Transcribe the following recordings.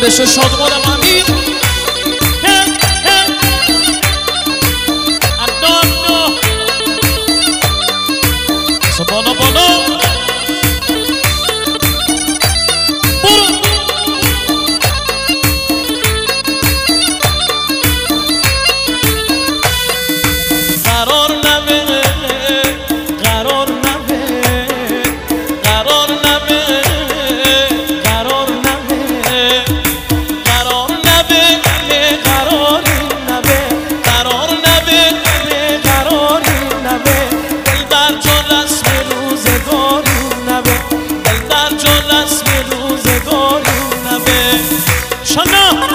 بشه شادمانم امیر بالا بالا قرار نبه قرار نبه قرار نبه قرار نبه قرار نبه قرار نبه قرار نبه قرار نبه دل در جا رسم روزگارون نبه دل در جا رسم روزگارون نبه شانا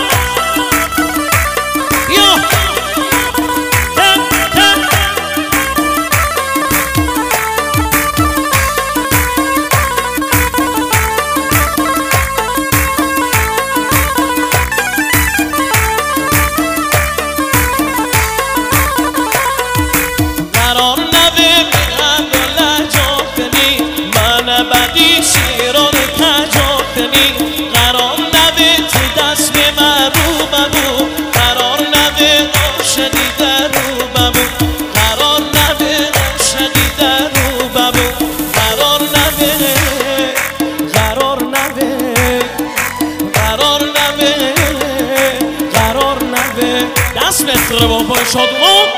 بدی شیران تجاکنی قرار نبه تو دست به مرو ببو قرار نبه عاشقی در رو ببو قرار نبه عاشقی در رو ببو قرار نبه قرار نبه قرار نبه قرار نبه دست بخره بابا شادمان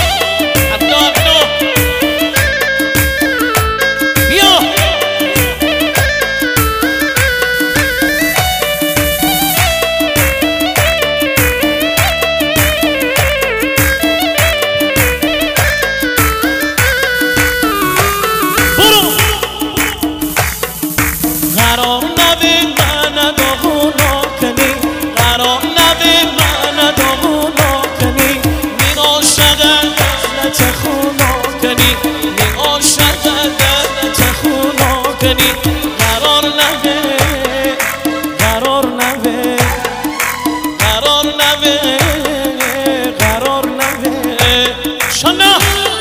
قرار نبه من داغونا کنی قرار نبه من داغونا کنی می عاشقم دلت خونا کنی می عاشقم دلت خونا کنی قرار نبه قرار نبه قرار نبه قرار نبه شانا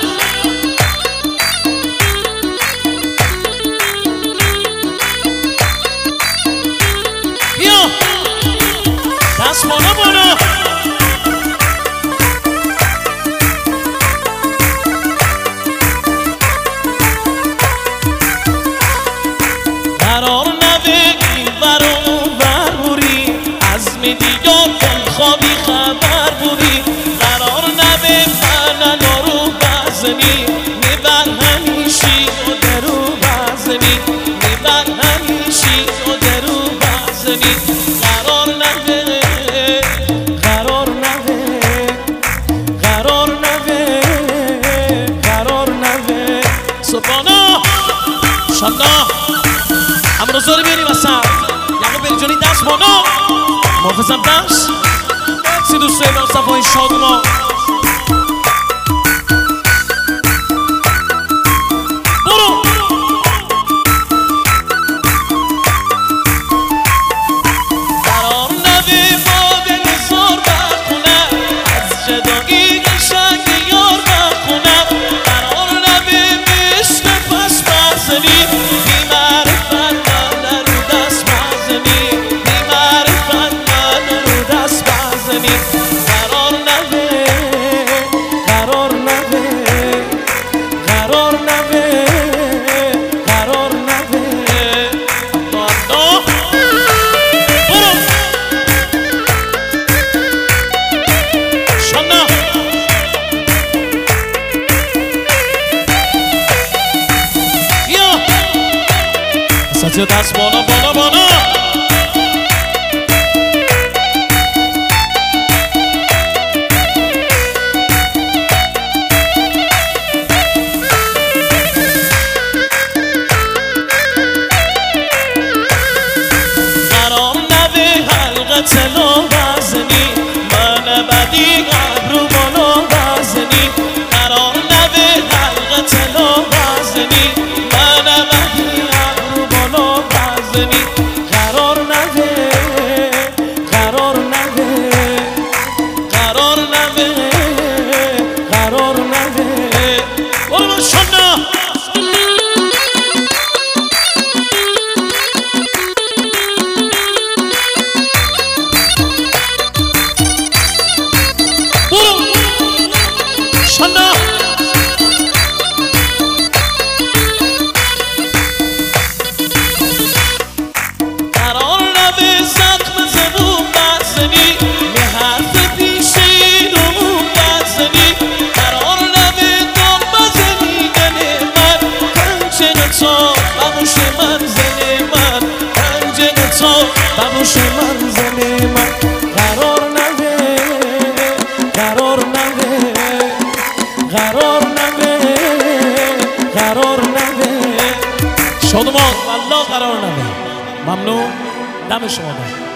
دست بالا بالا قرار نبه این بر اون بر بوری عزم دیگر خوابی خبر بوری قرار نبه من نارو بزنی میبر همیشی و درو بزنی میبر همیشی و درو بزنی قرار نبه قرار نبه قرار نبه قرار نبه سبحانا شانا امروزا بیاریم اصلا یعنی بریجانی دست بالا محافظم دست سی دوستای من صفای شادما برو قرار نبه با دل زار بخونه از جدایی قشنگ یار بخونه قرار نبه عشق پس بزنی بی معرفت من رو دست بزنی بی معرفت من رو دست بزنی قرار نبه قرار نبه قرار نبه قرار نبه برو شانا بیا ساتیو دست بالا بالا بالا قرار نبه حلقت لو بزنی من بدی ابرو بالا بزنی قرار نبه حلقت لو بزنی من بدی ابرو بالا بزنی ببوش منزل من قرار نده قرار نده قرار نده قرار نده شادمان والله قرار نده ممنون دم شما